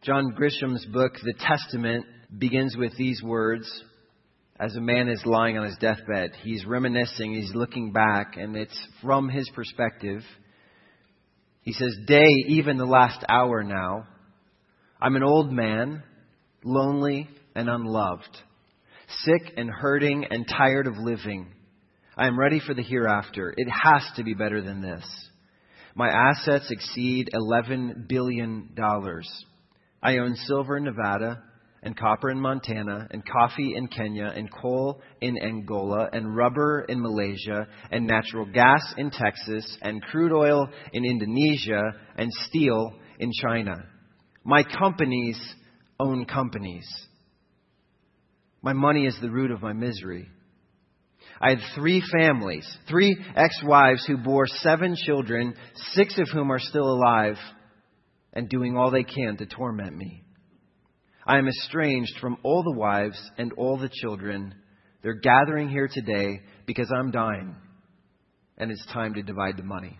John Grisham's book, The Testament, begins with these words. As a man is lying on his deathbed, he's reminiscing, he's looking back, and it's from his perspective. He says, "Day, even the last hour now. I'm an old man, lonely and unloved, sick and hurting and tired of living. I am ready for the hereafter. It has to be better than this. My assets exceed $11 billion. I own silver in Nevada and copper in Montana and coffee in Kenya and coal in Angola and rubber in Malaysia and natural gas in Texas and crude oil in Indonesia and steel in China. My companies own companies. My money is the root of my misery. I had 3 families, 3 ex-wives who bore 7 children, 6 of whom are still alive and doing all they can to torment me. I am estranged from all the wives and all the children. They're gathering here today because I'm dying and it's time to divide the money."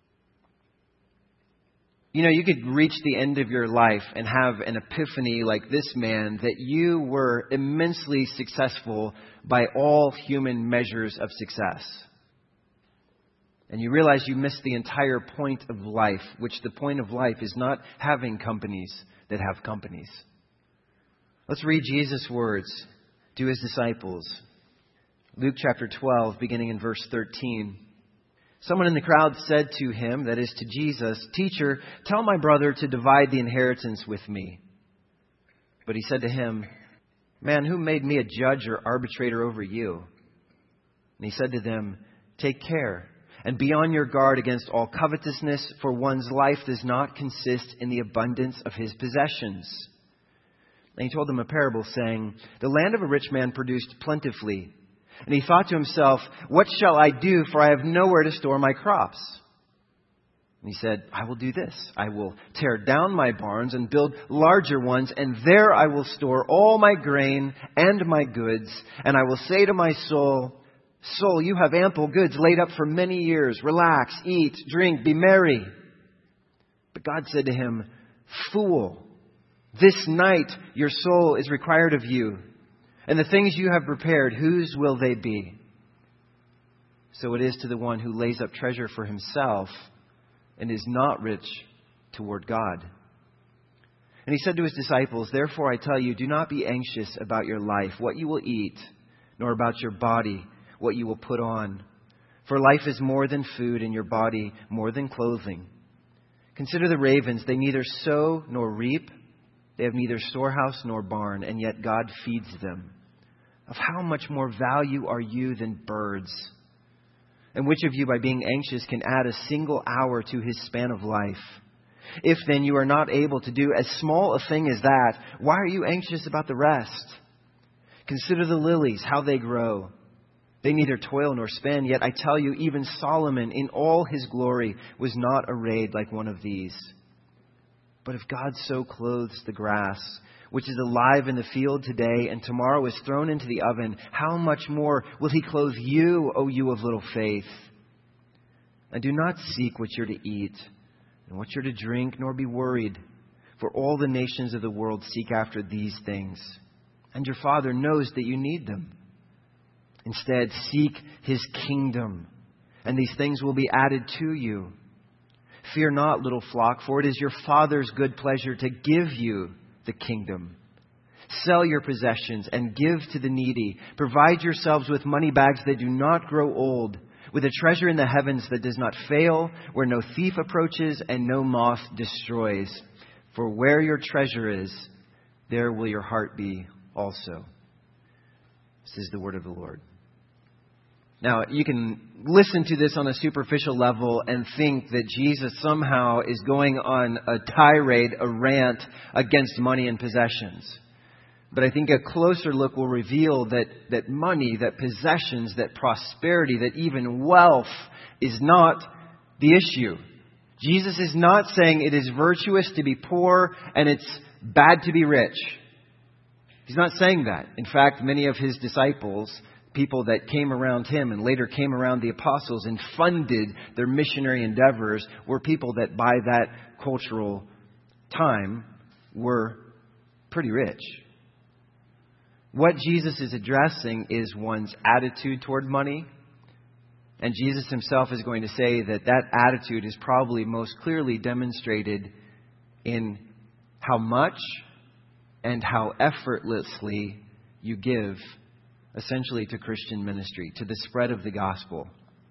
You know, you could reach the end of your life and have an epiphany like this man that you were immensely successful by all human measures of success. And you realize you missed the entire point of life, which the point of life is not having companies that have companies. Let's read Jesus' words to his disciples. Luke chapter 12, beginning in verse 13. Someone in the crowd said to him, that is to Jesus, "Teacher, tell my brother to divide the inheritance with me." But he said to him, "Man, who made me a judge or arbitrator over you?" And he said to them, "Take care and be on your guard against all covetousness, for one's life does not consist in the abundance of his possessions." And he told them a parable, saying, "The land of a rich man produced plentifully. And he thought to himself, 'What shall I do? For I have nowhere to store my crops.' And he said, 'I will do this. I will tear down my barns and build larger ones, and there I will store all my grain and my goods. And I will say to my soul, Soul, you have ample goods laid up for many years. Relax, eat, drink, be merry.' But God said to him, 'Fool, this night your soul is required of you. And the things you have prepared, whose will they be?' So it is to the one who lays up treasure for himself and is not rich toward God." And he said to his disciples, "Therefore I tell you, do not be anxious about your life, what you will eat, nor about your body, what you will put on. For life is more than food, and your body more than clothing. Consider the ravens, they neither sow nor reap. They have neither storehouse nor barn, and yet God feeds them. Of how much more value are you than birds? And which of you, by being anxious, can add a single hour to his span of life? If then you are not able to do as small a thing as that, why are you anxious about the rest? Consider the lilies, how they grow. They neither toil nor spin, yet I tell you, even Solomon in all his glory was not arrayed like one of these. But if God so clothes the grass, which is alive in the field today and tomorrow is thrown into the oven, how much more will he clothe you, O you of little faith? And do not seek what you're to eat and what you're to drink, nor be worried. For all the nations of the world seek after these things, and your Father knows that you need them. Instead, seek his kingdom, and these things will be added to you. Fear not, little flock, for it is your Father's good pleasure to give you the kingdom. Sell your possessions and give to the needy. Provide yourselves with money bags that do not grow old, with a treasure in the heavens that does not fail, where no thief approaches and no moth destroys. For where your treasure is, there will your heart be also." This is the word of the Lord. Now, you can listen to this on a superficial level and think that Jesus somehow is going on a tirade, a rant against money and possessions. But I think a closer look will reveal that money, that possessions, that prosperity, that even wealth is not the issue. Jesus is not saying it is virtuous to be poor and it's bad to be rich. He's not saying that. In fact, many of his disciples, people that came around him and later came around the apostles and funded their missionary endeavors, were people that by that cultural time were pretty rich. What Jesus is addressing is one's attitude toward money. And Jesus himself is going to say that that attitude is probably most clearly demonstrated in how much and how effortlessly you give, essentially, to Christian ministry, to the spread of the gospel.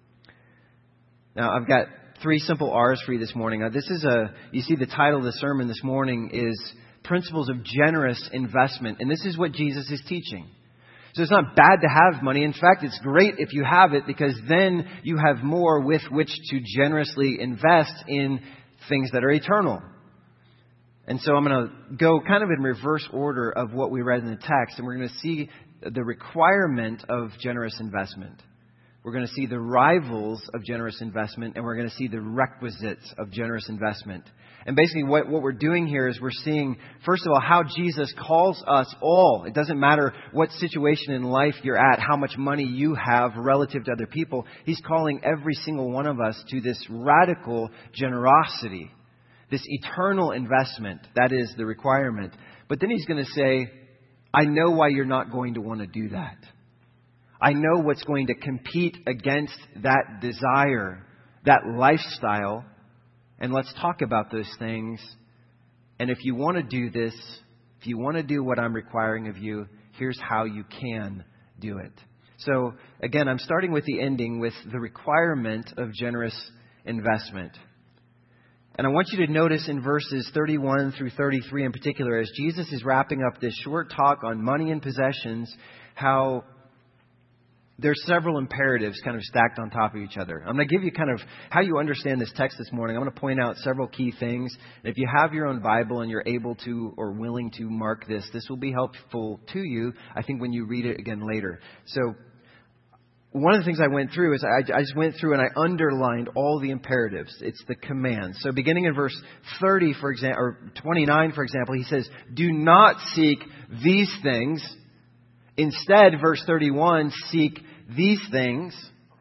Now, I've got 3 simple R's for you this morning. Now, you see the title of the sermon this morning is Principles of Generous Investment. And this is what Jesus is teaching. So it's not bad to have money. In fact, it's great if you have it, because then you have more with which to generously invest in things that are eternal. And so I'm going to go kind of in reverse order of what we read in the text. And we're going to see the requirement of generous investment. We're going to see the rivals of generous investment, and we're going to see the requisites of generous investment. And basically what we're doing here is we're seeing, first of all, how Jesus calls us all. It doesn't matter what situation in life you're at, how much money you have relative to other people. He's calling every single one of us to this radical generosity, this eternal investment. That is the requirement. But then he's going to say, I know why you're not going to want to do that. I know what's going to compete against that desire, that lifestyle. And let's talk about those things. And if you want to do this, if you want to do what I'm requiring of you, here's how you can do it. So again, I'm starting with the ending, with the requirement of generous investment. And I want you to notice in verses 31 through 33 in particular, as Jesus is wrapping up this short talk on money and possessions, how there's several imperatives kind of stacked on top of each other. I'm going to give you kind of how you understand this text this morning. I'm going to point out several key things. And if you have your own Bible and you're able to or willing to mark this will be helpful to you, I think, when you read it again later. So one of the things I went through is I just went through and I underlined all the imperatives. It's the commands. So beginning in verse 30, for example, or 29, for example, he says, do not seek these things. Instead, verse 31, seek these things.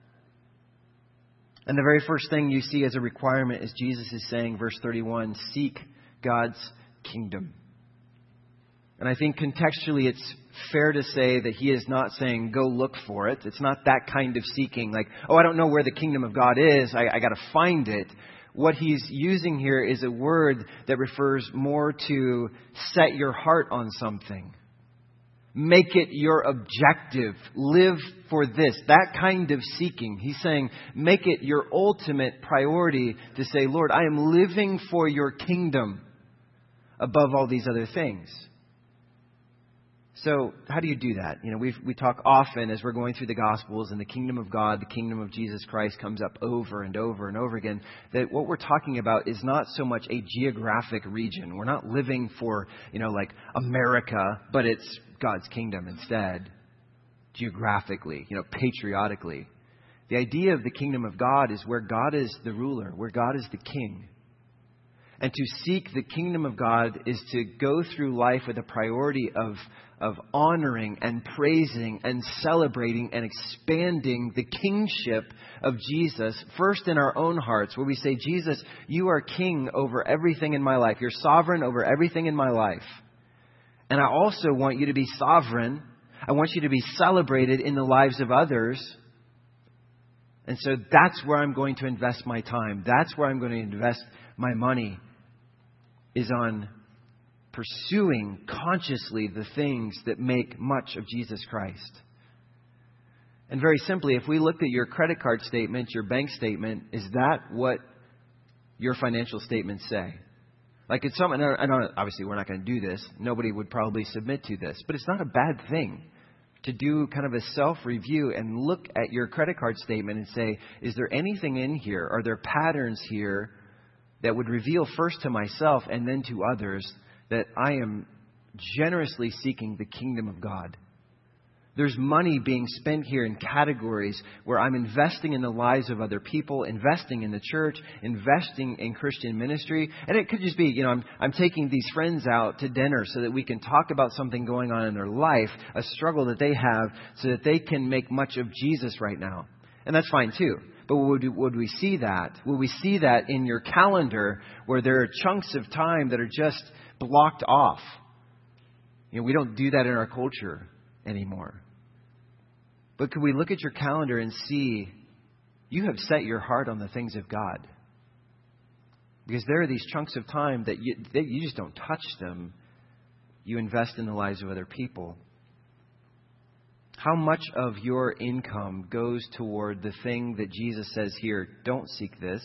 And the very first thing you see as a requirement is Jesus is saying, verse 31, seek God's kingdom. And I think contextually it's fair to say that he is not saying go look for it. It's not that kind of seeking, like, oh, I don't know where the kingdom of God is, I got to find it. What he's using here is a word that refers more to set your heart on something. Make it your objective. Live for this. That kind of seeking. He's saying, make it your ultimate priority to say, Lord, I am living for your kingdom above all these other things. So how do you do that? You know, we talk often as we're going through the Gospels, and the kingdom of God, the kingdom of Jesus Christ comes up over and over and over again, that what we're talking about is not so much a geographic region. We're not living for, like America, but it's God's kingdom instead, geographically, patriotically. The idea of the kingdom of God is where God is the ruler, where God is the king. And to seek the kingdom of God is to go through life with a priority of honoring and praising and celebrating and expanding the kingship of Jesus, first in our own hearts, where we say, Jesus, you are king over everything in my life. You're sovereign over everything in my life. And I also want you to be sovereign. I want you to be celebrated in the lives of others. And so that's where I'm going to invest my time. That's where I'm going to invest my money, is on pursuing consciously the things that make much of Jesus Christ. And very simply, if we looked at your credit card statement, your bank statement, is that what your financial statements say? Like, it's something, obviously we're not going to do this. Nobody would probably submit to this. But it's not a bad thing to do kind of a self-review and look at your credit card statement and say, is there anything in here? Are there patterns here that would reveal first to myself and then to others that I am generously seeking the kingdom of God? There's money being spent here in categories where I'm investing in the lives of other people, investing in the church, investing in Christian ministry. And it could just be, I'm taking these friends out to dinner so that we can talk about something going on in their life, a struggle that they have, so that they can make much of Jesus right now. And that's fine too. But would we see that? Will we see that in your calendar, where there are chunks of time that are just blocked off. We don't do that in our culture anymore. But could we look at your calendar and see you have set your heart on the things of God? Because there are these chunks of time that you just don't touch them. You invest in the lives of other people. How much of your income goes toward the thing that Jesus says here, don't seek this?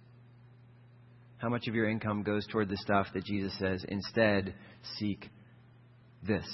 How much of your income goes toward the stuff that Jesus says, instead, seek this?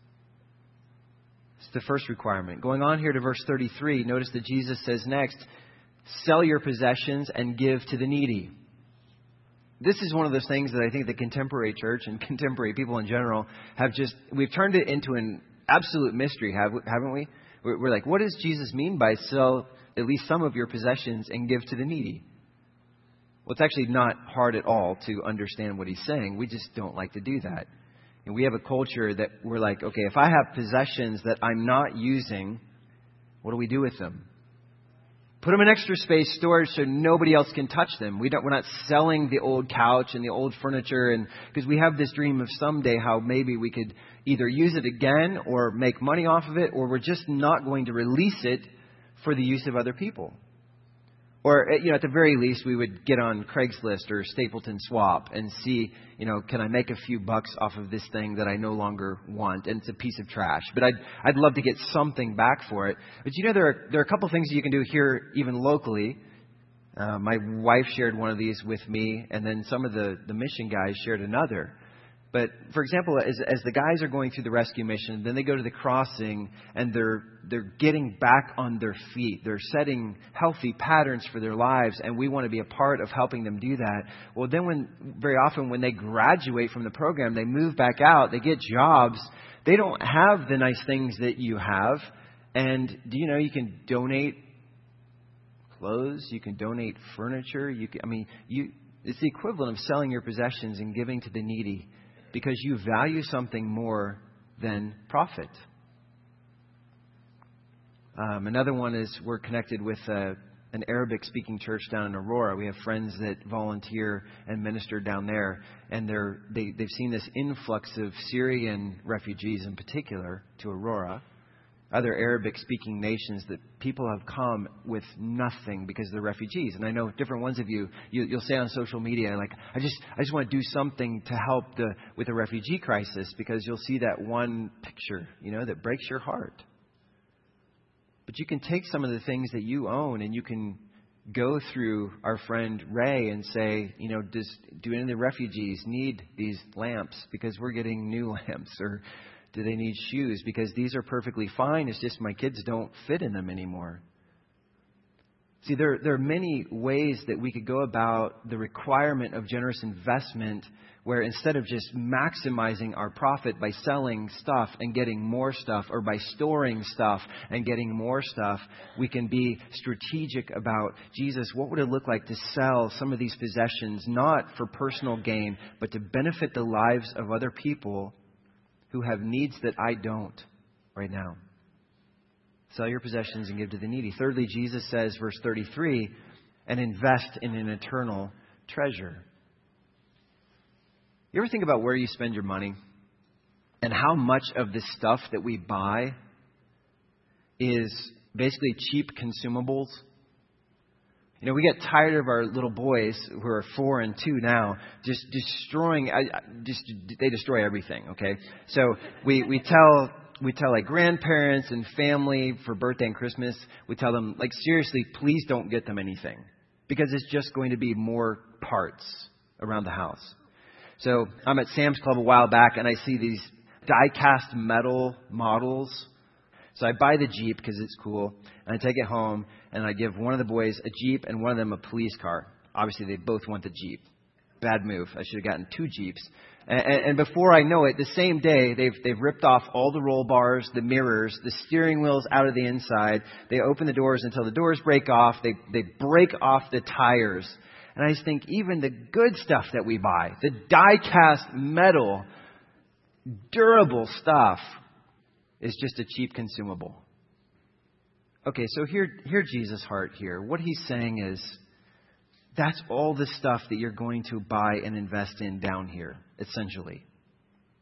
It's the first requirement. Going on here to verse 33, notice that Jesus says next, sell your possessions and give to the needy. This is one of those things that I think the contemporary church and contemporary people in general we've turned it into an absolute mystery, haven't we? We're like, what does Jesus mean by sell at least some of your possessions and give to the needy? Well, it's actually not hard at all to understand what he's saying. We just don't like to do that. And we have a culture that we're like, okay, if I have possessions that I'm not using, what do we do with them? Put them in extra space storage so nobody else can touch them. We're not selling the old couch and the old furniture, and because we have this dream of someday how maybe we could either use it again or make money off of it, or we're just not going to release it for the use of other people. Or, at the very least, we would get on Craigslist or Stapleton Swap and see, can I make a few bucks off of this thing that I no longer want? And it's a piece of trash. But I'd love to get something back for it. But there are a couple things that you can do here, even locally. My wife shared one of these with me, and then some of the mission guys shared another. But, for example, as the guys are going through the rescue mission, then they go to the crossing and they're getting back on their feet. They're setting healthy patterns for their lives, and we want to be a part of helping them do that. Well, then very often when they graduate from the program, they move back out, they get jobs. They don't have the nice things that you have. And do you know you can donate clothes? You can donate furniture. It's the equivalent of selling your possessions and giving to the needy, because you value something more than profit. Another one is we're connected with an Arabic-speaking church down in Aurora. We have friends that volunteer and minister down there, and they've seen this influx of Syrian refugees in particular to Aurora. Other Arabic-speaking nations, that people have come with nothing because they're refugees. And I know different ones of you'll say on social media, like, I just want to do something to help with the refugee crisis, because you'll see that one picture, that breaks your heart. But you can take some of the things that you own and you can go through our friend Ray and say, do any of the refugees need these lamps because we're getting new lamps? Or do they need shoes? Because these are perfectly fine. It's just my kids don't fit in them anymore. See, there are many ways that we could go about the requirement of generous investment, where instead of just maximizing our profit by selling stuff and getting more stuff, or by storing stuff and getting more stuff, we can be strategic about, Jesus, what would it look like to sell some of these possessions, not for personal gain, but to benefit the lives of other people who have needs that I don't right now? Sell your possessions and give to the needy. Thirdly, Jesus says, verse 33, and invest in an eternal treasure. You ever think about where you spend your money and how much of the stuff that we buy is basically cheap consumables? We get tired of our little boys who are 4 and 2 now just destroying. They destroy everything. Okay, so we tell like grandparents and family for birthday and Christmas, we tell them, like, seriously, please don't get them anything, because it's just going to be more parts around the house. So I'm at Sam's Club a while back and I see these die-cast metal models. So I buy the Jeep because it's cool, and I take it home and I give one of the boys a Jeep and one of them a police car. Obviously, they both want the Jeep. Bad move. I should have gotten 2 Jeeps. And before I know it, the same day, they've ripped off all the roll bars, the mirrors, the steering wheels out of the inside. They open the doors until the doors break off. They break off the tires. And I just think even the good stuff that we buy, the die-cast metal, durable stuff, is just a cheap consumable. Okay, so hear Jesus' heart here. What he's saying is, that's all the stuff that you're going to buy and invest in down here, essentially.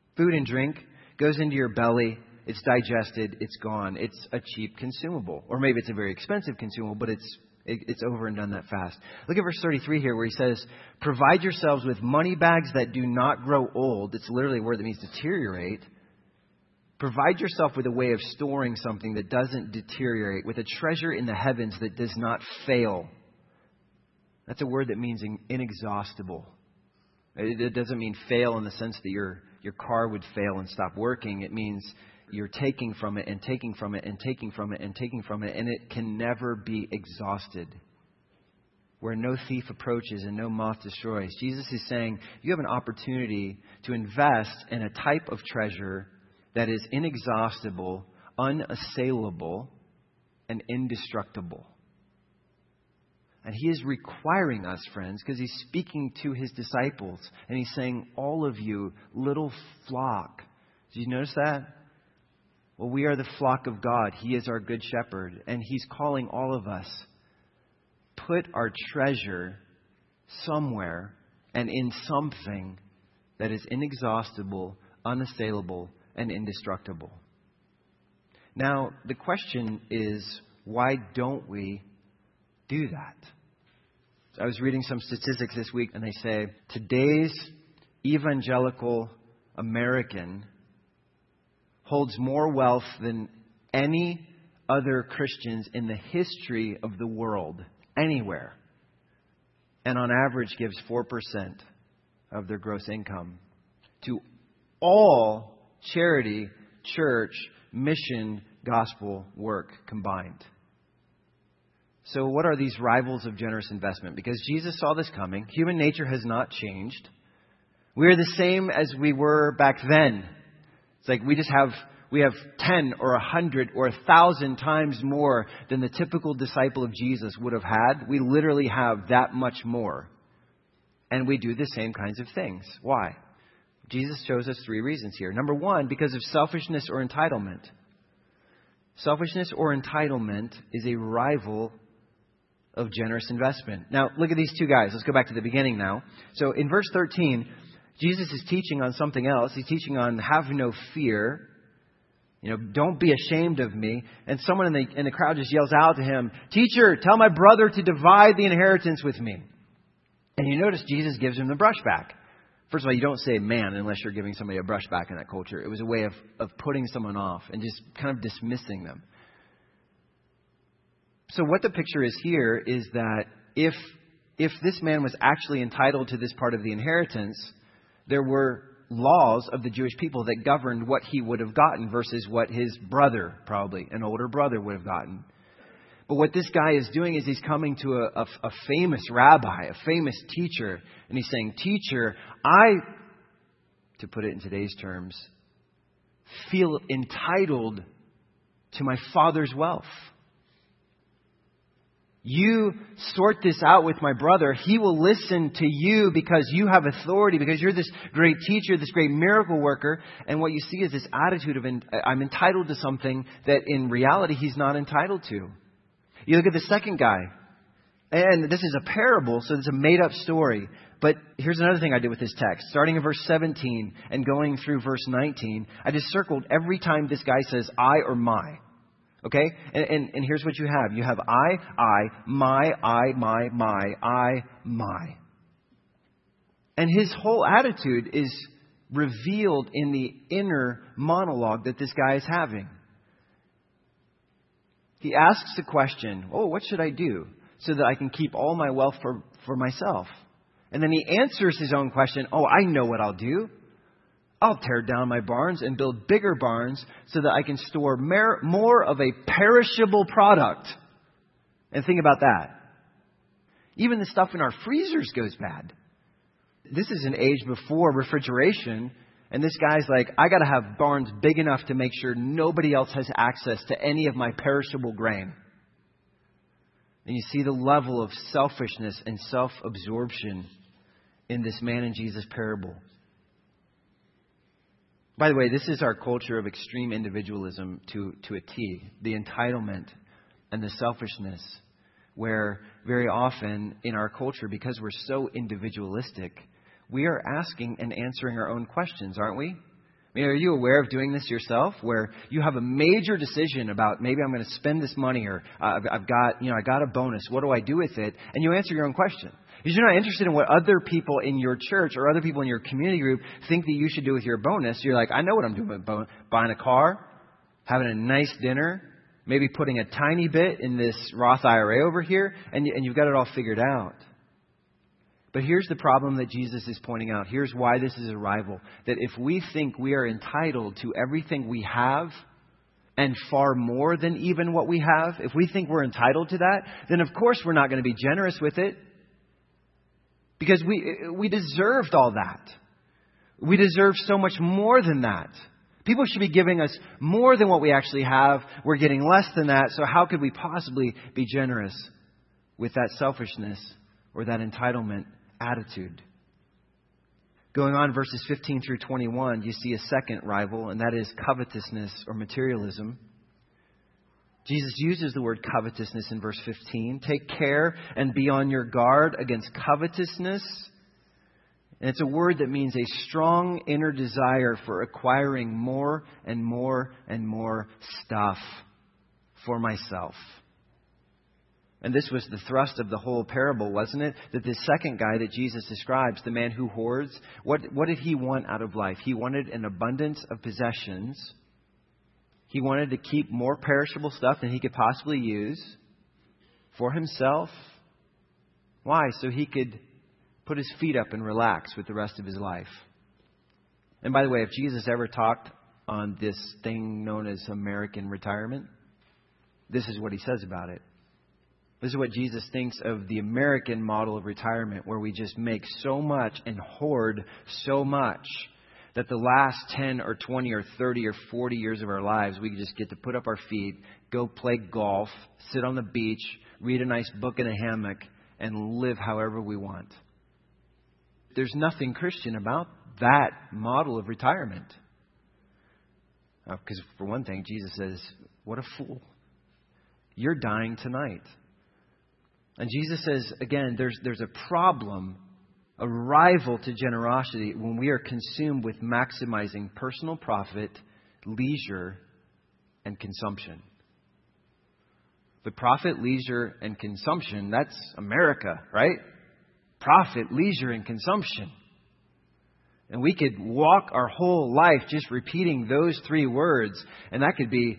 Food and drink goes into your belly. It's digested. It's gone. It's a cheap consumable. Or maybe it's a very expensive consumable, but it's over and done that fast. Look at verse 33 here where he says, provide yourselves with money bags that do not grow old. It's literally a word that means deteriorate. Provide yourself with a way of storing something that doesn't deteriorate, with a treasure in the heavens that does not fail. That's a word that means inexhaustible. It doesn't mean fail in the sense that your car would fail and stop working. It means you're taking from it and taking from it and taking from it and taking from it, and it can never be exhausted. Where no thief approaches and no moth destroys. Jesus is saying you have an opportunity to invest in a type of treasure that is inexhaustible, unassailable, and indestructible. And he is requiring us, friends, because he's speaking to his disciples. And he's saying, all of you, little flock. Did you notice that? Well, we are the flock of God. He is our good shepherd. And he's calling all of us. Put our treasure somewhere and in something that is inexhaustible, unassailable, and indestructible. Now, the question is, why don't we do that? So I was reading some statistics this week, and they say today's evangelical American holds more wealth than any other Christians in the history of the world, anywhere. And on average gives 4% of their gross income to all charity, church, mission, gospel work combined. So what are these rivals of generous investment? Because Jesus saw this coming. Human nature has not changed. We are the same as we were back then. It's like we have 10 or 100 or 1,000 times more than the typical disciple of Jesus would have had. We literally have that much more. And we do the same kinds of things. Why? Jesus shows us 3 reasons here. Number 1, because of selfishness or entitlement. Selfishness or entitlement is a rival of generous investment. Now, look at these 2 guys. Let's go back to the beginning now. So in verse 13, Jesus is teaching on something else. He's teaching on have no fear. Don't be ashamed of me. And someone in the crowd just yells out to him, Teacher, tell my brother to divide the inheritance with me. And you notice Jesus gives him the brush back. First of all, you don't say man unless you're giving somebody a brush back in that culture. It was a way of putting someone off and just kind of dismissing them. So what the picture is here is that if this man was actually entitled to this part of the inheritance, there were laws of the Jewish people that governed what he would have gotten versus what his brother, probably an older brother, would have gotten. But what this guy is doing is he's coming to a famous rabbi, a famous teacher, and he's saying, Teacher, to put it in today's terms, feel entitled to my father's wealth. You sort this out with my brother. He will listen to you because you have authority, because you're this great teacher, this great miracle worker. And what you see is this attitude of I'm entitled to something that in reality he's not entitled to. You look at the second guy, and this is a parable, so it's a made-up story. But here's another thing I did with this text. Starting in verse 17 and going through verse 19, I just circled every time this guy says I or my. Okay? And here's what you have. You have I, my, my. And his whole attitude is revealed in the inner monologue that this guy is having. He asks the question, what should I do so that I can keep all my wealth for myself? And then he answers his own question, I know what I'll do. I'll tear down my barns and build bigger barns so that I can store more of a perishable product. And think about that. Even the stuff in our freezers goes bad. This is an age before refrigeration. And this guy's like, I got to have barns big enough to make sure nobody else has access to any of my perishable grain. And you see the level of selfishness and self-absorption in this man in Jesus' parable. By the way, this is our culture of extreme individualism to a T. The entitlement and the selfishness, where very often in our culture, because we're so individualistic, we are asking and answering our own questions, aren't we? I mean, are you aware of doing this yourself, where you have a major decision about maybe I'm going to spend this money, or I got a bonus. What do I do with it? And you answer your own question. Because you're not interested in what other people in your church or other people in your community group think that you should do with your bonus. You're like, I know what I'm doing with buying a car, having a nice dinner, maybe putting a tiny bit in this Roth IRA over here, and you've got it all figured out. But here's the problem that Jesus is pointing out. Here's why this is a rival. That if we think we are entitled to everything we have, and far more than even what we have, if we think we're entitled to that, then of course we're not going to be generous with it. Because we deserved all that. We deserve so much more than that. People should be giving us more than what we actually have. We're getting less than that. So how could we possibly be generous with that selfishness or that entitlement attitude? Going on, verses 15 through 21, you see a second rival, and that is covetousness or materialism. Jesus uses the word covetousness in verse 15. Take care and be on your guard against covetousness. And it's a word that means a strong inner desire for acquiring more and more and more stuff for myself. And this was the thrust of the whole parable, wasn't it? That this second guy that Jesus describes, the man who hoards, what did he want out of life? He wanted an abundance of possessions. He wanted to keep more perishable stuff than he could possibly use for himself. Why? So he could put his feet up and relax with the rest of his life. And by the way, if Jesus ever talked on this thing known as American retirement, this is what he says about it. This is what Jesus thinks of the American model of retirement, where we just make so much and hoard so much that the last 10 or 20 or 30 or 40 years of our lives, we just get to put up our feet, go play golf, sit on the beach, read a nice book in a hammock, and live however we want. There's nothing Christian about that model of retirement. Because for one thing, Jesus says, what a fool. You're dying tonight. And Jesus says, again, there's a problem, a rival to generosity when we are consumed with maximizing personal profit, leisure, and consumption. But profit, leisure, and consumption, that's America, right? Profit, leisure, and consumption. And we could walk our whole life just repeating those three words, and that could be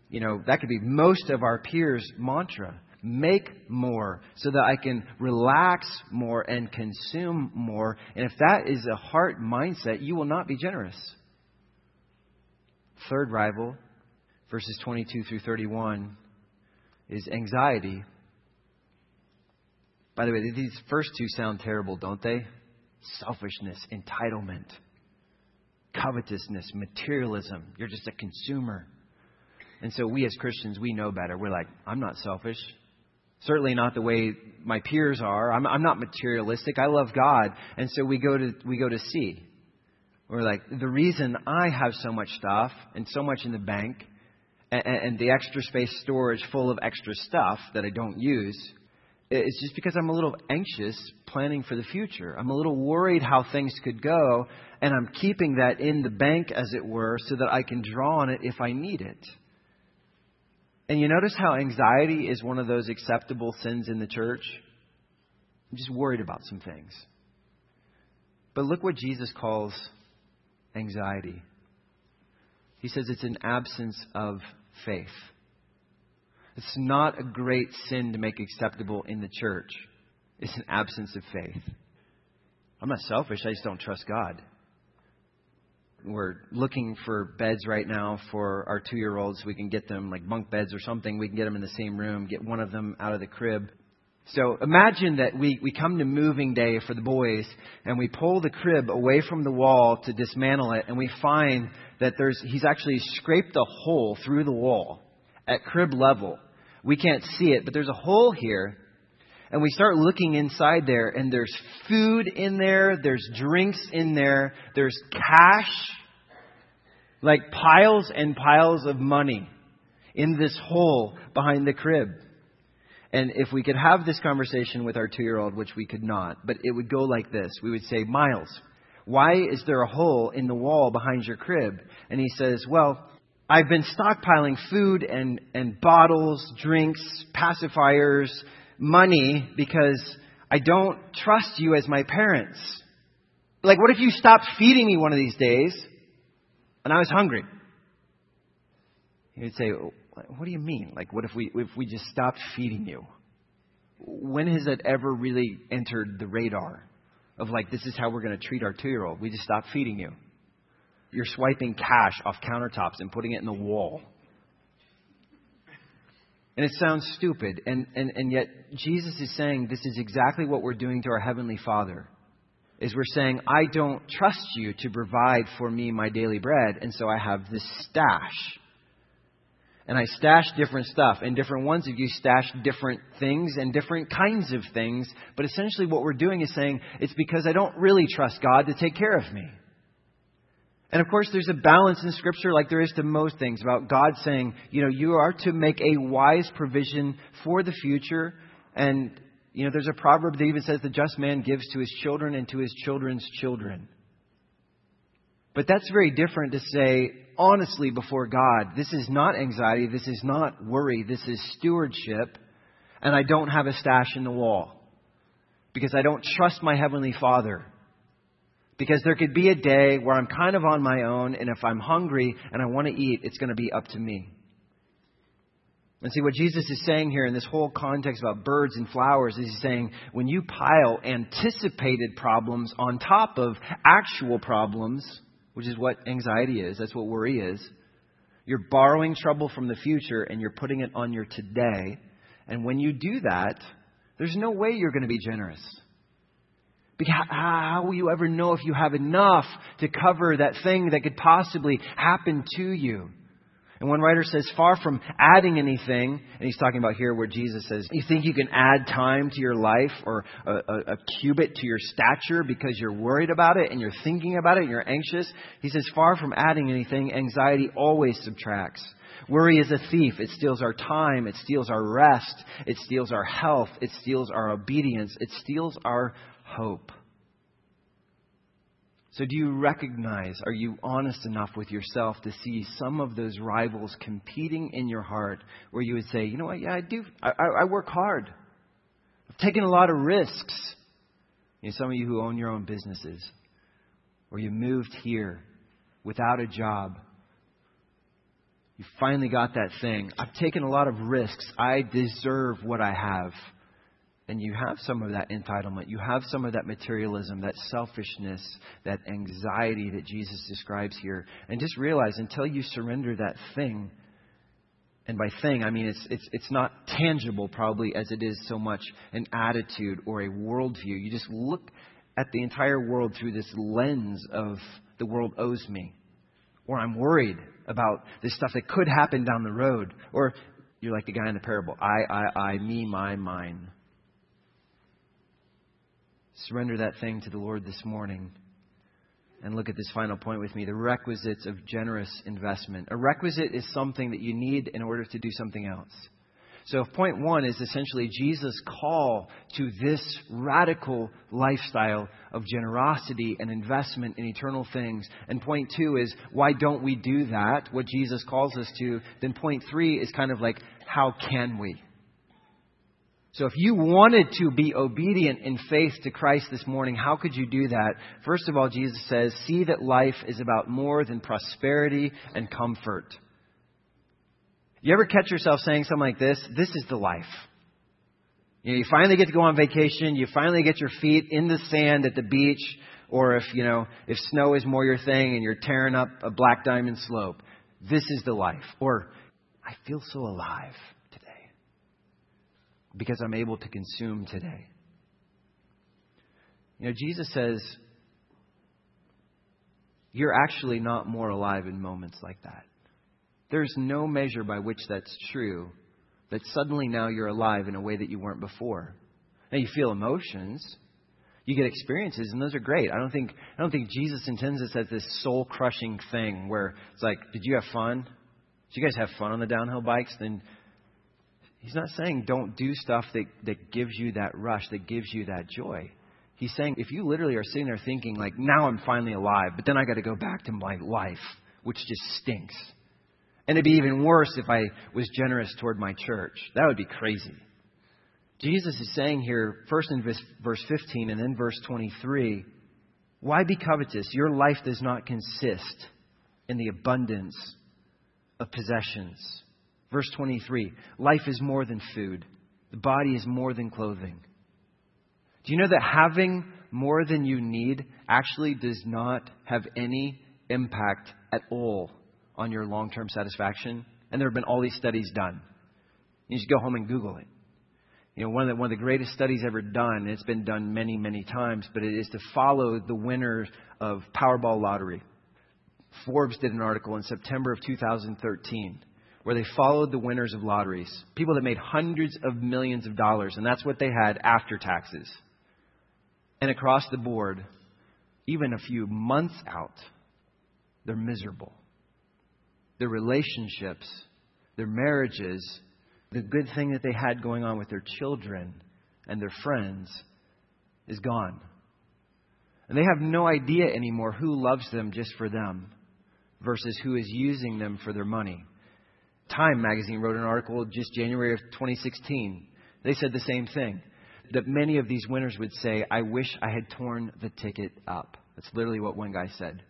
most of our peers' mantra. Make more so that I can relax more and consume more. And if that is a heart mindset, you will not be generous. Third rival, verses 22 through 31, is anxiety. By the way, these first two sound terrible, don't they? Selfishness, entitlement, covetousness, materialism. You're just a consumer. And so we as Christians, we know better. We're like, I'm not selfish. Certainly not the way my peers are. I'm not materialistic. I love God. And so we go to see. We're like, the reason I have so much stuff and so much in the bank and the extra space storage full of extra stuff that I don't use, it's just because I'm a little anxious planning for the future. I'm a little worried how things could go, and I'm keeping that in the bank, as it were, so that I can draw on it if I need it. And you notice how anxiety is one of those acceptable sins in the church? I'm just worried about some things. But look what Jesus calls anxiety. He says it's an absence of faith. It's not a great sin to make acceptable in the church. It's an absence of faith. I'm not selfish. I just don't trust God. We're looking for beds right now for our 2-year-olds. We can get them like bunk beds or something. We can get them in the same room, get one of them out of the crib. So imagine that we come to moving day for the boys and we pull the crib away from the wall to dismantle it, and we find that he's actually scraped a hole through the wall at crib level. We can't see it, but there's a hole here. And we start looking inside there, and there's food in there, there's drinks in there, there's cash, like piles and piles of money in this hole behind the crib. And if we could have this conversation with our 2-year-old, which we could not, but it would go like this. We would say, Miles, why is there a hole in the wall behind your crib? And he says, well, I've been stockpiling food and bottles, drinks, pacifiers, money because I don't trust you as my parents. Like, what if you stopped feeding me one of these days and I was hungry? He would say, what do you mean? Like, what if we just stopped feeding you? When has that ever really entered the radar of like, this is how we're going to treat our 2-year-old? We just stop feeding you. You're swiping cash off countertops and putting it in the wall. And it sounds stupid. And yet Jesus is saying this is exactly what we're doing to our Heavenly Father. Is we're saying, I don't trust you to provide for me my daily bread. And so I have this stash. And I stash different stuff. And different ones of you stash different things and different kinds of things. But essentially what we're doing is saying, it's because I don't really trust God to take care of me. And of course, there's a balance in Scripture like there is to most things about God saying, you are to make a wise provision for the future. And, there's a proverb that even says the just man gives to his children and to his children's children. But that's very different to say, honestly, before God, this is not anxiety, this is not worry, this is stewardship, and I don't have a stash in the wall because I don't trust my Heavenly Father. Because there could be a day where I'm kind of on my own, and if I'm hungry and I want to eat, it's going to be up to me. And see, what Jesus is saying here in this whole context about birds and flowers is he's saying, when you pile anticipated problems on top of actual problems, which is what anxiety is, that's what worry is, you're borrowing trouble from the future and you're putting it on your today. And when you do that, there's no way you're going to be generous. Because how will you ever know if you have enough to cover that thing that could possibly happen to you? And one writer says, far from adding anything, and he's talking about here where Jesus says, you think you can add time to your life or a cubit to your stature because you're worried about it and you're thinking about it and you're anxious. He says, far from adding anything, anxiety always subtracts. Worry is a thief. It steals our time. It steals our rest. It steals our health. It steals our obedience. It steals our hope. So do you recognize, are you honest enough with yourself to see some of those rivals competing in your heart where you would say, you know what, yeah, I do. I work hard. I've taken a lot of risks. Some of you who own your own businesses, or you moved here without a job. You finally got that thing. I've taken a lot of risks. I deserve what I have. And you have some of that entitlement. You have some of that materialism, that selfishness, that anxiety that Jesus describes here. And just realize until you surrender that thing, and by thing, I mean it's not tangible probably as it is so much an attitude or a worldview. You just look at the entire world through this lens of the world owes me. Or I'm worried about this stuff that could happen down the road. Or you're like the guy in the parable. I, me, my, mine. Surrender that thing to the Lord this morning. And look at this final point with me. The requisites of generous investment. A requisite is something that you need in order to do something else. So point one is essentially Jesus' call to this radical lifestyle of generosity and investment in eternal things. And point two is, why don't we do that? What Jesus calls us to. Then point three is kind of like, how can we? So if you wanted to be obedient in faith to Christ this morning, how could you do that? First of all, Jesus says, see that life is about more than prosperity and comfort. You ever catch yourself saying something like this? This is the life. You finally get to go on vacation. You finally get your feet in the sand at the beach. Or if snow is more your thing and you're tearing up a black diamond slope. This is the life. Or, I feel so alive because I'm able to consume today. Jesus says, you're actually not more alive in moments like that. There's no measure by which that's true, that suddenly now you're alive in a way that you weren't before. Now you feel emotions, you get experiences, and those are great. I don't think Jesus intends this as this soul-crushing thing where it's like, did you have fun? Did you guys have fun on the downhill bikes? Then He's not saying don't do stuff that gives you that rush, that gives you that joy. He's saying, if you literally are sitting there thinking, like, now I'm finally alive, but then I got to go back to my life, which just stinks. And it'd be even worse if I was generous toward my church. That would be crazy. Jesus is saying here, first in verse 15 and then verse 23, why be covetous? Your life does not consist in the abundance of possessions. Verse 23, life is more than food. The body is more than clothing. Do you know that having more than you need actually does not have any impact at all on your long-term satisfaction? And there have been all these studies done. You just go home and Google it. You know, one of the greatest studies ever done, and it's been done many, many times, but it is to follow the winners of Powerball lottery. Forbes did an article in September of 2013 where they followed the winners of lotteries, people that made hundreds of millions of dollars, and that's what they had after taxes. And across the board, even a few months out, they're miserable. Their relationships, their marriages, the good thing that they had going on with their children and their friends is gone. And they have no idea anymore who loves them just for them versus who is using them for their money. Time magazine wrote an article just January of 2016. They said the same thing, that many of these winners would say, I wish I had torn the ticket up. That's literally what one guy said.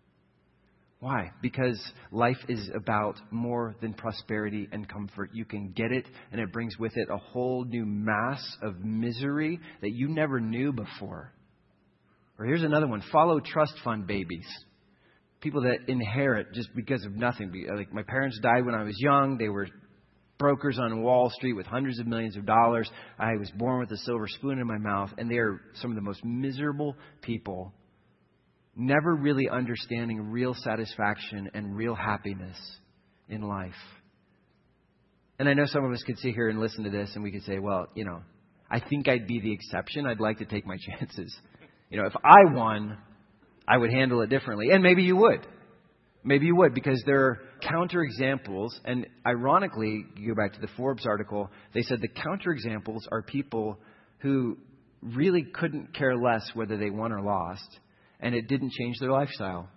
Why? Because life is about more than prosperity and comfort. You can get it, and it brings with it a whole new mass of misery that you never knew before. Or here's another one. Follow trust fund babies. People that inherit just because of nothing. Like my parents died when I was young. They were brokers on Wall Street with hundreds of millions of dollars. I was born with a silver spoon in my mouth, and they are some of the most miserable people, never really understanding real satisfaction and real happiness in life. And I know some of us could sit here and listen to this and we could say, well, you know, I think I'd be the exception. I'd like to take my chances. You know, if I won, I would handle it differently. And maybe you would. Maybe you would, because there are counterexamples. And ironically, you go back to the Forbes article, they said the counterexamples are people who really couldn't care less whether they won or lost. And it didn't change their lifestyle.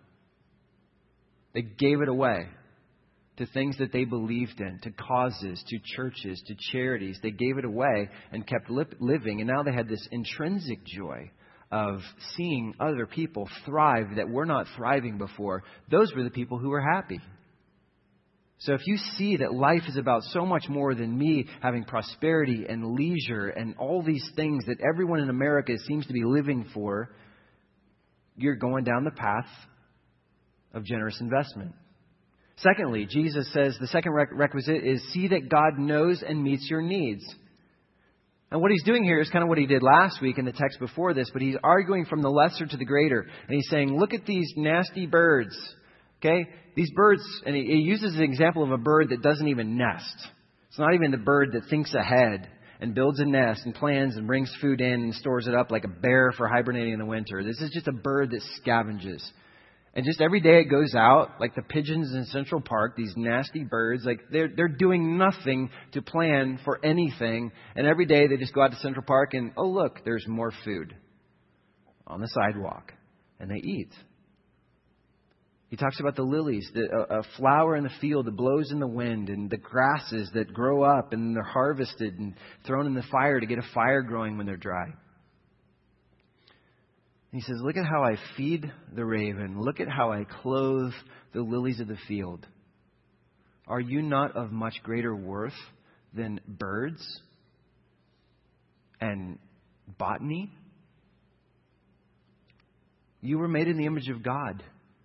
They gave it away to things that they believed in, to causes, to churches, to charities. They gave it away and kept living. And now they had this intrinsic joy of seeing other people thrive that were not thriving before. Those were the people who were happy. So if you see that life is about so much more than me having prosperity and leisure and all these things that everyone in America seems to be living for, you're going down the path of generous investment. Secondly, Jesus says the second requisite is see that God knows and meets your needs. And what he's doing here is kind of what he did last week in the text before this, but he's arguing from the lesser to the greater. And he's saying, look at these nasty birds. Okay? These birds, and he uses an example of a bird that doesn't even nest. It's not even the bird that thinks ahead and builds a nest and plans and brings food in and stores it up like a bear for hibernating in the winter. This is just a bird that scavenges. And just every day it goes out, like the pigeons in Central Park, these nasty birds, like they're doing nothing to plan for anything. And every day they just go out to Central Park and, oh, look, there's more food on the sidewalk. And they eat. He talks about the lilies, a flower in the field that blows in the wind, and the grasses that grow up and they're harvested and thrown in the fire to get a fire growing when they're dry. And he says, look at how I feed the raven. Look at how I clothe the lilies of the field. Are you not of much greater worth than birds and botany? You were made in the image of God.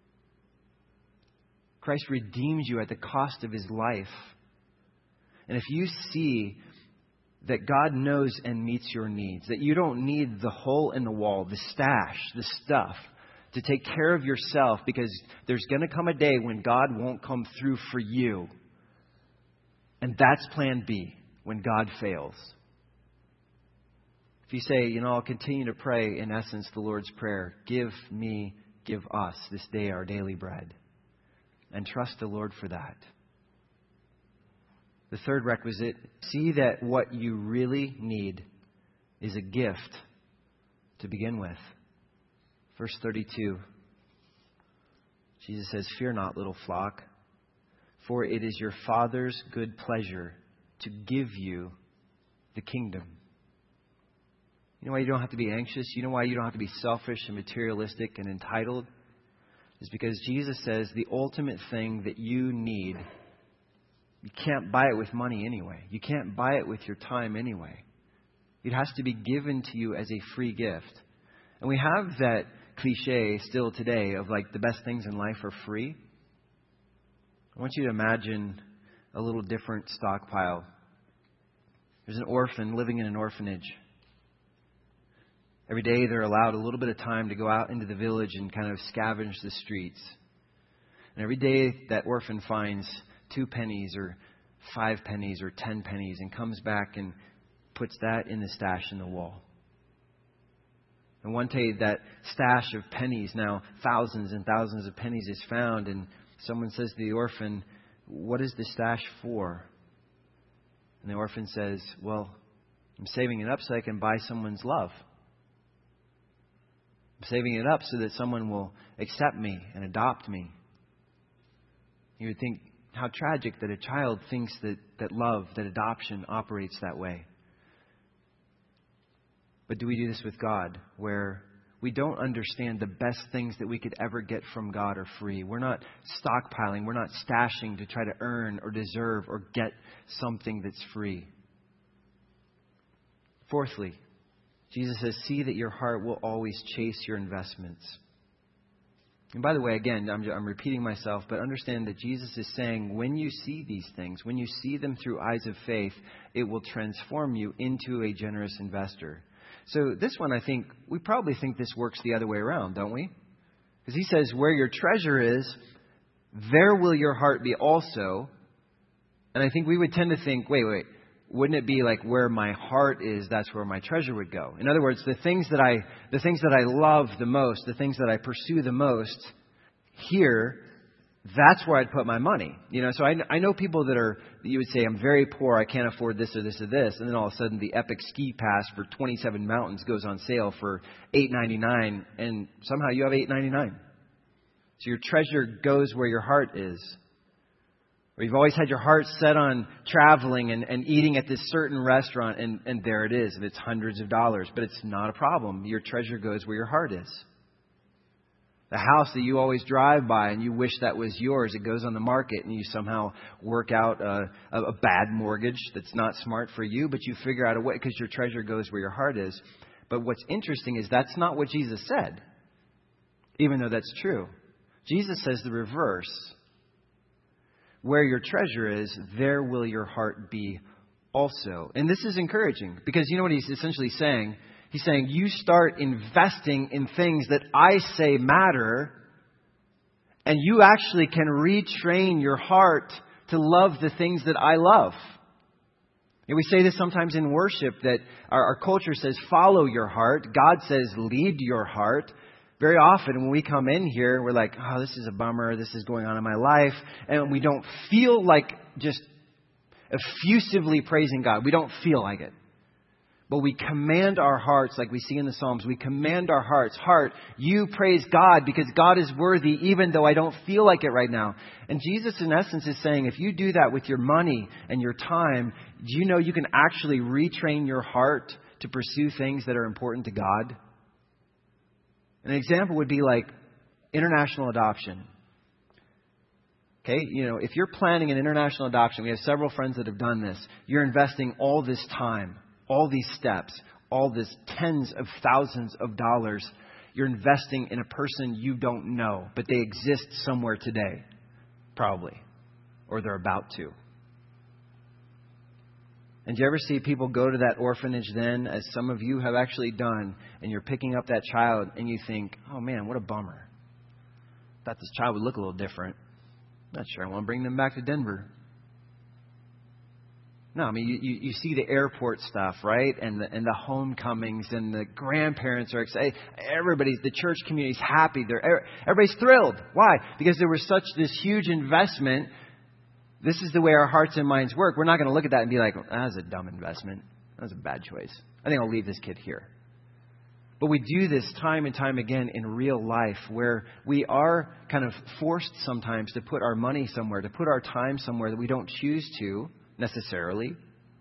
Christ redeemed you at the cost of his life. And if you see that God knows and meets your needs, that you don't need the hole in the wall, the stash, the stuff to take care of yourself, because there's going to come a day when God won't come through for you. And that's plan B, when God fails. If you say, I'll continue to pray, in essence, the Lord's Prayer, give me, give us this day our daily bread. And trust the Lord for that. The third requisite, see that what you really need is a gift to begin with. Verse 32, Jesus says, "Fear not, little flock, for it is your Father's good pleasure to give you the kingdom." You know why you don't have to be anxious? You know why you don't have to be selfish and materialistic and entitled? It's because Jesus says the ultimate thing that you need, you can't buy it with money anyway. You can't buy it with your time anyway. It has to be given to you as a free gift. And we have that cliche still today of like the best things in life are free. I want you to imagine a little different stockpile. There's an orphan living in an orphanage. Every day they're allowed a little bit of time to go out into the village and kind of scavenge the streets. And every day that orphan finds 2 pennies or 5 pennies or 10 pennies and comes back and puts that in the stash in the wall. And one day that stash of pennies, now thousands and thousands of pennies, is found, and someone says to the orphan, "What is the stash for?" And the orphan says, "Well, I'm saving it up so I can buy someone's love. I'm saving it up so that someone will accept me and adopt me." You would think, how tragic that a child thinks that love, that adoption operates that way. But do we do this with God, where we don't understand the best things that we could ever get from God are free? We're not stockpiling. We're not stashing to try to earn or deserve or get something that's free. Fourthly, Jesus says, "See that your heart will always chase your investments." And by the way, again, I'm repeating myself, but understand that Jesus is saying when you see these things, when you see them through eyes of faith, it will transform you into a generous investor. So this one, I think, we probably think this works the other way around, don't we? Because he says, where your treasure is, there will your heart be also. And I think we would tend to think, wait, wouldn't it be like where my heart is, that's where my treasure would go? In other words, the things that I love the most, the things that I pursue the most, here, that's where I'd put my money. You know, so I know people that you would say, I'm very poor, I can't afford this or this or this. And then all of a sudden the epic ski pass for 27 mountains goes on sale for $8.99. And somehow you have $8.99. So your treasure goes where your heart is. Or you've always had your heart set on traveling and eating at this certain restaurant. And there it is. And it's hundreds of dollars. But it's not a problem. Your treasure goes where your heart is. The house that you always drive by and you wish that was yours, it goes on the market and you somehow work out a bad mortgage that's not smart for you, but you figure out a way because your treasure goes where your heart is. But what's interesting is that's not what Jesus said, even though that's true. Jesus says the reverse. Where your treasure is, there will your heart be also. And this is encouraging because you know what he's essentially saying? He's saying, you start investing in things that I say matter, and you actually can retrain your heart to love the things that I love. And we say this sometimes in worship, that our culture says, follow your heart. God says, lead your heart. Very often when we come in here, we're like, oh, this is a bummer. This is going on in my life. And we don't feel like just effusively praising God. We don't feel like it. But we command our hearts, like we see in the Psalms, we command our hearts. Heart, you praise God because God is worthy, even though I don't feel like it right now. And Jesus, in essence, is saying, if you do that with your money and your time, do you know you can actually retrain your heart to pursue things that are important to God? An example would be like international adoption. Okay, you know, if you're planning an international adoption, we have several friends that have done this. You're investing all this time, all these steps, all this tens of thousands of dollars. You're investing in a person you don't know, but they exist somewhere today, probably, or they're about to. And do you ever see people go to that orphanage then, as some of you have actually done, and you're picking up that child and you think, oh man, what a bummer. Thought this child would look a little different. Not sure I want to bring them back to Denver. No, I mean, you see the airport stuff, right? And the homecomings and the grandparents are excited. The church community's happy. Everybody's thrilled. Why? Because there was such this huge investment. This is the way our hearts and minds work. We're not going to look at that and be like, that was a dumb investment. That was a bad choice. I think I'll leave this kid here. But we do this time and time again in real life, where we are kind of forced sometimes to put our money somewhere, to put our time somewhere that we don't choose to necessarily.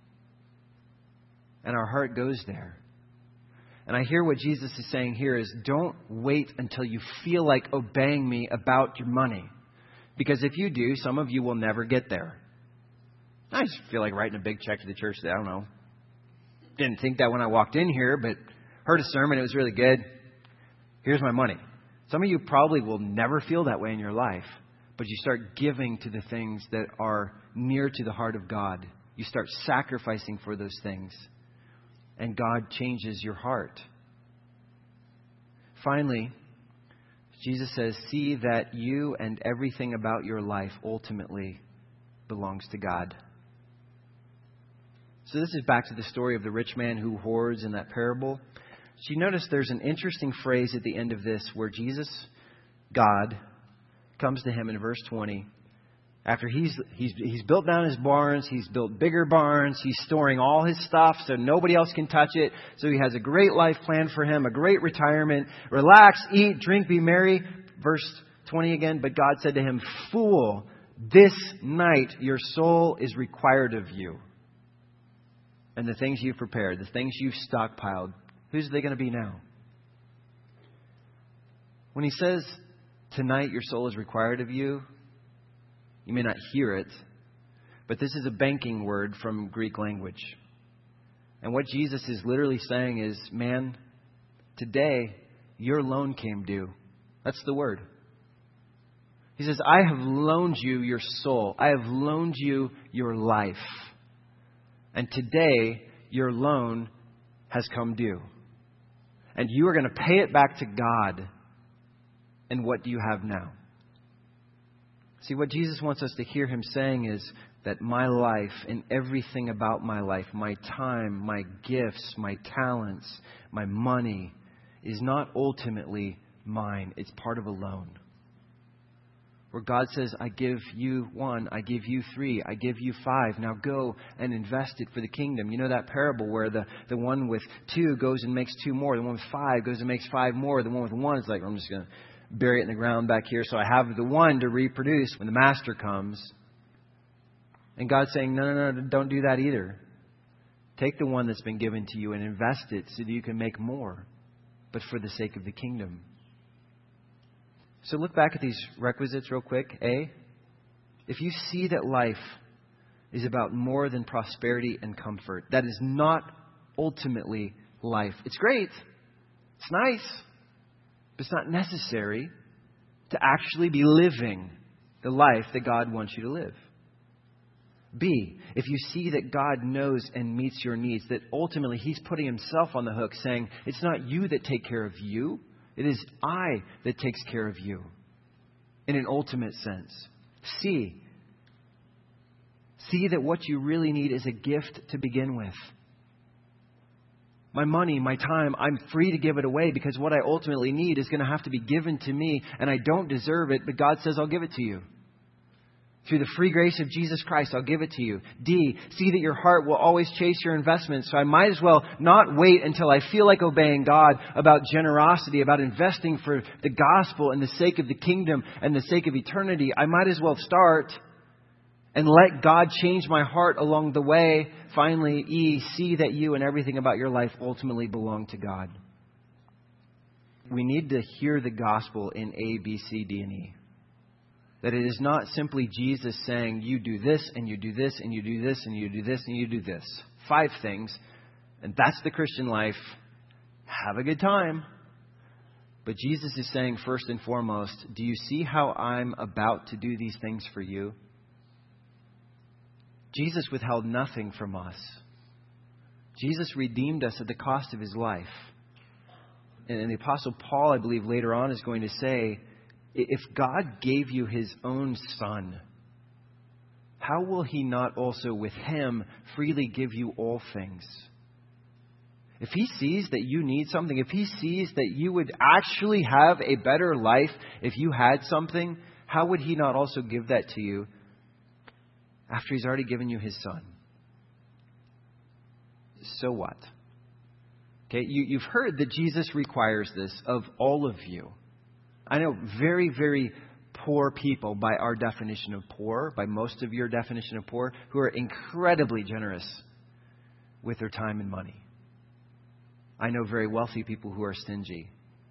And our heart goes there. And I hear what Jesus is saying here is, don't wait until you feel like obeying me about your money. Because if you do, some of you will never get there. I just feel like writing a big check to the church today. I don't know. Didn't think that when I walked in here, but heard a sermon. It was really good. Here's my money. Some of you probably will never feel that way in your life. But you start giving to the things that are near to the heart of God. You start sacrificing for those things. And God changes your heart. Finally, Jesus says, see that you and everything about your life ultimately belongs to God. So this is back to the story of the rich man who hoards in that parable. So you notice there's an interesting phrase at the end of this where Jesus, God, comes to him in verse 20. After he's built down his barns, he's built bigger barns, he's storing all his stuff so nobody else can touch it. So he has a great life planned for him, a great retirement. Relax, eat, drink, be merry. Verse 20 again. But God said to him, fool, this night your soul is required of you. And the things you've prepared, the things you've stockpiled, whose are they going to be now? When he says, tonight your soul is required of you, you may not hear it, but this is a banking word from Greek language. And what Jesus is literally saying is, man, today your loan came due. That's the word. He says, I have loaned you your soul. I have loaned you your life. And today your loan has come due. And you are going to pay it back to God. And what do you have now? See, what Jesus wants us to hear him saying is that my life and everything about my life, my time, my gifts, my talents, my money, is not ultimately mine. It's part of a loan. Where God says, I give you 1, I give you 3, I give you 5. Now go and invest it for the kingdom. You know that parable where the one with 2 goes and makes 2 more. The one with 5 goes and makes 5 more. The one with 1 is like, I'm just going to bury it in the ground back here so I have the 1 to reproduce when the master comes. And God's saying, no, don't do that either. Take the 1 that's been given to you and invest it so that you can make more, but for the sake of the kingdom. So look back at these requisites real quick. A, if you see that life is about more than prosperity and comfort, that is not ultimately life. It's great. It's nice. But it's not necessary to actually be living the life that God wants you to live. B, if you see that God knows and meets your needs, that ultimately He's putting Himself on the hook saying, it's not you that take care of you. It is I that takes care of you in an ultimate sense. C, see that what you really need is a gift to begin with. My money, my time, I'm free to give it away because what I ultimately need is going to have to be given to me and I don't deserve it, but God says I'll give it to you. Through the free grace of Jesus Christ, I'll give it to you. D, see that your heart will always chase your investments. So I might as well not wait until I feel like obeying God about generosity, about investing for the gospel and the sake of the kingdom and the sake of eternity. I might as well start and let God change my heart along the way. Finally, E, see that you and everything about your life ultimately belong to God. We need to hear the gospel in A, B, C, D, and E. That it is not simply Jesus saying, you do this, and you do this, and you do this, and you do this, and you do this. 5 things. And that's the Christian life. Have a good time. But Jesus is saying, first and foremost, do you see how I'm about to do these things for you? Jesus withheld nothing from us. Jesus redeemed us at the cost of His life. And the Apostle Paul, I believe, later on is going to say, if God gave you His own Son, how will He not also with Him freely give you all things? If He sees that you need something, if He sees that you would actually have a better life if you had something, how would He not also give that to you after He's already given you His Son? So what? Okay, you've heard that Jesus requires this of all of you. I know very, very poor people by our definition of poor, by most of your definition of poor, who are incredibly generous with their time and money. I know very wealthy people who are stingy.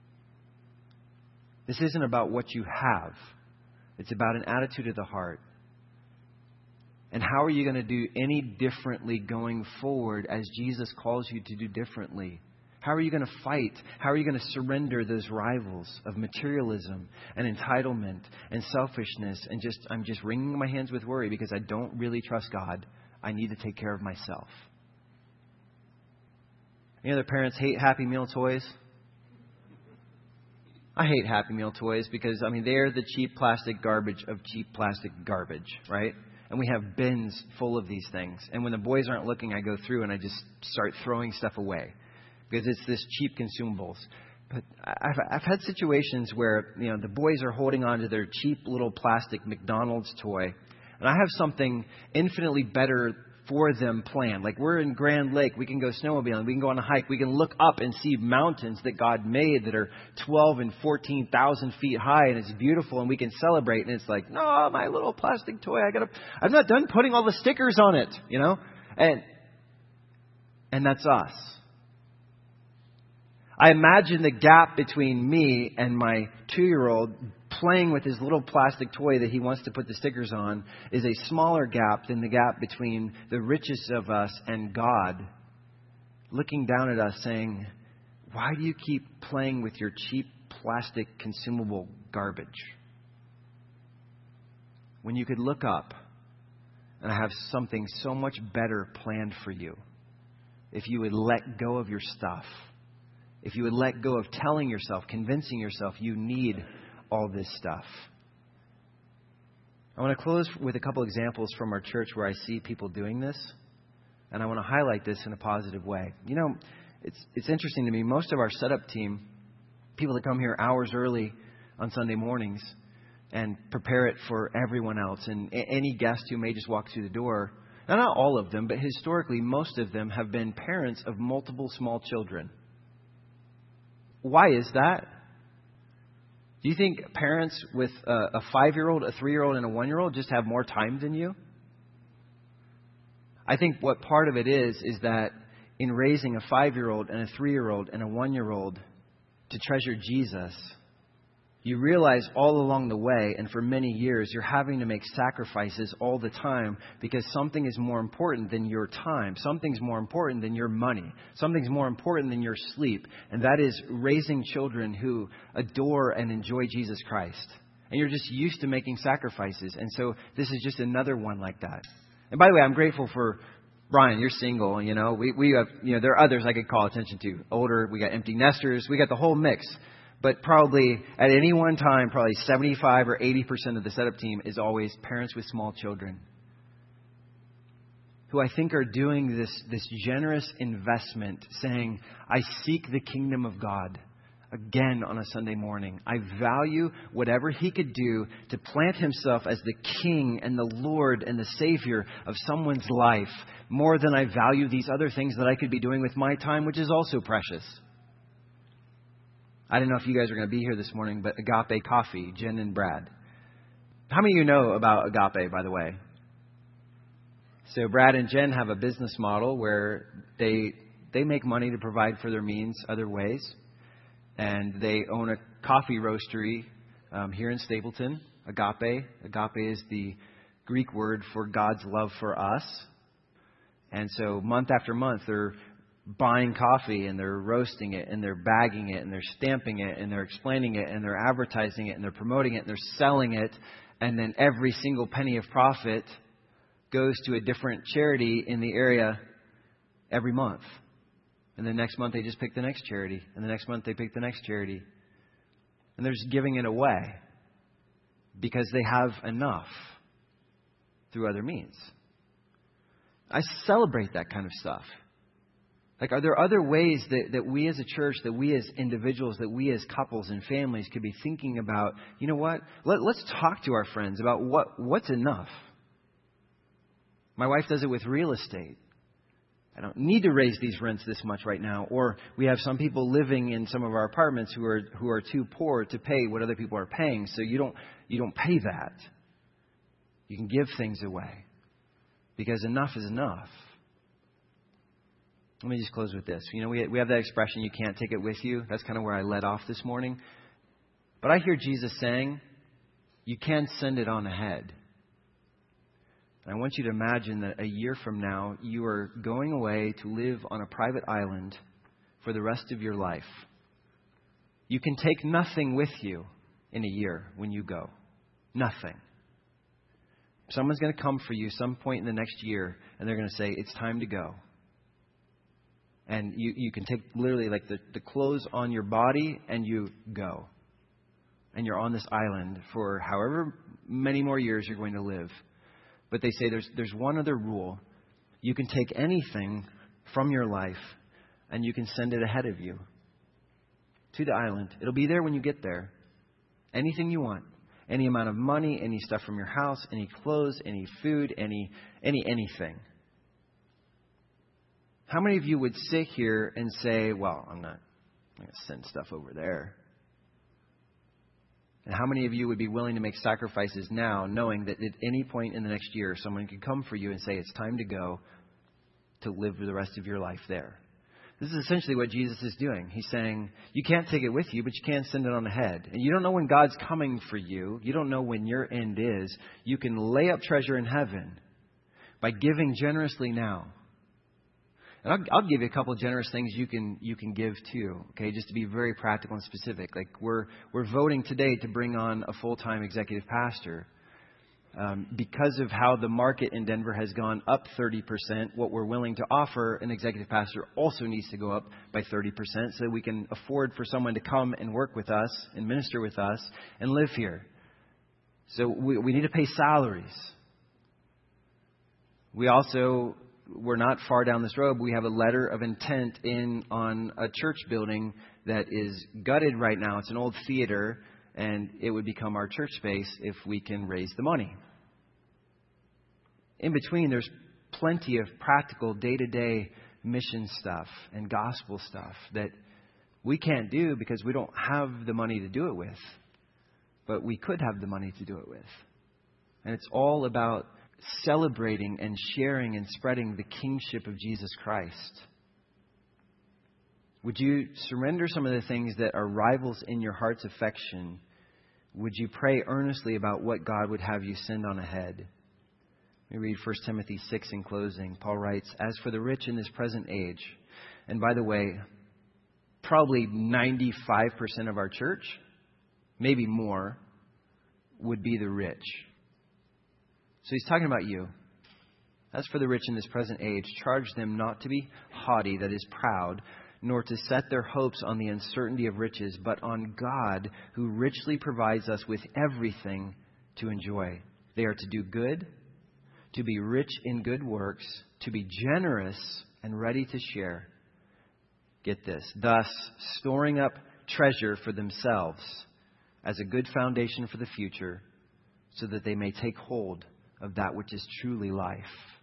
This isn't about what you have. It's about an attitude of the heart. And how are you going to do any differently going forward as Jesus calls you to do differently? How are you going to fight? How are you going to surrender those rivals of materialism and entitlement and selfishness and I'm just wringing my hands with worry because I don't really trust God. I need to take care of myself. Any other parents hate Happy Meal toys? I hate Happy Meal toys because, they're the cheap plastic garbage of cheap plastic garbage, right? And we have bins full of these things. And when the boys aren't looking, I go through and I just start throwing stuff away because it's this cheap consumables. But I've had situations where, the boys are holding on to their cheap little plastic McDonald's toy. And I have something infinitely better for them planned. Like we're in Grand Lake, we can go snowmobiling, we can go on a hike, we can look up and see mountains that God made that are 12 and 14,000 feet high, and it's beautiful, and we can celebrate. And it's like, no, my little plastic toy, I'm not done putting all the stickers on it, and that's us. I imagine the gap between me and my 2-year-old playing with his little plastic toy that he wants to put the stickers on is a smaller gap than the gap between the richest of us and God looking down at us saying, why do you keep playing with your cheap plastic consumable garbage when you could look up and I have something so much better planned for you if you would let go of your stuff, if you would let go of telling yourself, convincing yourself you need all this stuff. I want to close with a couple examples from our church where I see people doing this, and I want to highlight this in a positive way. It's interesting to me. Most of our setup team, people that come here hours early on Sunday mornings and prepare it for everyone else and any guest who may just walk through the door. Now, not all of them, but historically, most of them have been parents of multiple small children. Why is that? Do you think parents with a 5-year-old, a 3-year-old, and a 1-year-old just have more time than you? I think what part of it is that in raising a 5-year-old and a 3-year-old and a 1-year-old to treasure Jesus, you realize all along the way, and for many years, you're having to make sacrifices all the time because something is more important than your time. Something's more important than your money. Something's more important than your sleep. And that is raising children who adore and enjoy Jesus Christ. And you're just used to making sacrifices. And so this is just another one like that. And by the way, I'm grateful for Brian. You're single. We have, there are others I could call attention to. Older, we got empty nesters. We got the whole mix. But probably at any one time, probably 75 or 80% of the setup team is always parents with small children who I think are doing this generous investment, saying, I seek the kingdom of God again on a Sunday morning. I value whatever he could do to plant himself as the king and the Lord and the Savior of someone's life more than I value these other things that I could be doing with my time, which is also precious. I don't know if you guys are going to be here this morning, but Agape Coffee, Jen and Brad. How many of you know about Agape, by the way? So Brad and Jen have a business model where they make money to provide for their means other ways. And they own a coffee roastery here in Stapleton, Agape. Agape is the Greek word for God's love for us. And so month after month, they're buying coffee and they're roasting it and they're bagging it and they're stamping it and they're explaining it and they're advertising it and they're promoting it and they're selling it. And then every single penny of profit goes to a different charity in the area every month. And the next month they just pick the next charity. And the next month they pick the next charity. And they're just giving it away because they have enough through other means. I celebrate that kind of stuff. Like, are there other ways that we as a church, that we as individuals, that we as couples and families could be thinking about, you know what? Let's talk to our friends about what's enough. My wife does it with real estate. I don't need to raise these rents this much right now. Or we have some people living in some of our apartments who are too poor to pay what other people are paying. So you don't pay that. You can give things away because enough is enough. Let me just close with this. We have that expression, you can't take it with you. That's kind of where I led off this morning. But I hear Jesus saying, you can send it on ahead. And I want you to imagine that a year from now, you are going away to live on a private island for the rest of your life. You can take nothing with you in a year when you go. Nothing. Someone's going to come for you some point in the next year, and they're going to say, it's time to go. And you can take literally like the clothes on your body and you go. And you're on this island for however many more years you're going to live. But they say there's one other rule. You can take anything from your life and you can send it ahead of you to the island. It'll be there when you get there. Anything you want. Any amount of money, any stuff from your house, any clothes, any food, anything. How many of you would sit here and say, well, I'm not going to send stuff over there? And how many of you would be willing to make sacrifices now, knowing that at any point in the next year, someone could come for you and say, it's time to go to live the rest of your life there? This is essentially what Jesus is doing. He's saying, you can't take it with you, but you can send it on ahead. And you don't know when God's coming for you. You don't know when your end is. You can lay up treasure in heaven by giving generously now. And I'll give you a couple of generous things you can give too. Okay, just to be very practical and specific. Like we're voting today to bring on a full-time executive pastor. Because of how the market in Denver has gone up 30%, what we're willing to offer an executive pastor also needs to go up by 30% so that we can afford for someone to come and work with us and minister with us and live here. So we need to pay salaries. We're not far down this road. We have a letter of intent in on a church building that is gutted right now. It's an old theater, and it would become our church space if we can raise the money. In between, there's plenty of practical day-to-day mission stuff and gospel stuff that we can't do because we don't have the money to do it with. But we could have the money to do it with. And it's all about celebrating and sharing and spreading the kingship of Jesus Christ. Would you surrender some of the things that are rivals in your heart's affection? Would you pray earnestly about what God would have you send on ahead? Let me read 1 Timothy 6 in closing. Paul writes, as for the rich in this present age, and by the way, probably 95% of our church, maybe more, would be the rich. So he's talking about you. As for the rich in this present age, charge them not to be haughty, that is proud, nor to set their hopes on the uncertainty of riches, but on God, who richly provides us with everything to enjoy. They are to do good, to be rich in good works, to be generous and ready to share. Get this. Thus, storing up treasure for themselves as a good foundation for the future, so that they may take hold of that which is truly life.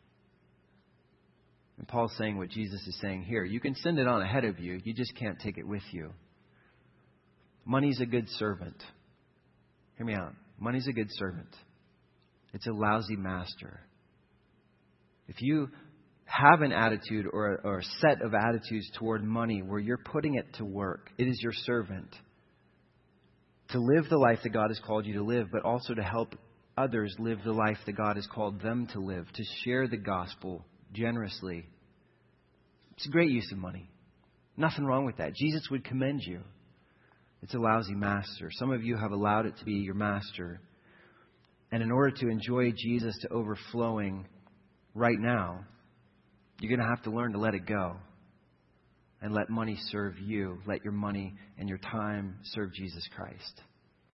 And Paul's saying what Jesus is saying here. You can send it on ahead of you. You just can't take it with you. Money's a good servant. Hear me out. Money's a good servant. It's a lousy master. If you have an attitude or a set of attitudes toward money where you're putting it to work, it is your servant. To live the life that God has called you to live, but also to help others live the life that God has called them to live, to share the gospel generously. It's a great use of money. Nothing wrong with that. Jesus would commend you. It's a lousy master. Some of you have allowed it to be your master. And in order to enjoy Jesus to overflowing right now, you're going to have to learn to let it go and let money serve you. Let your money and your time serve Jesus Christ.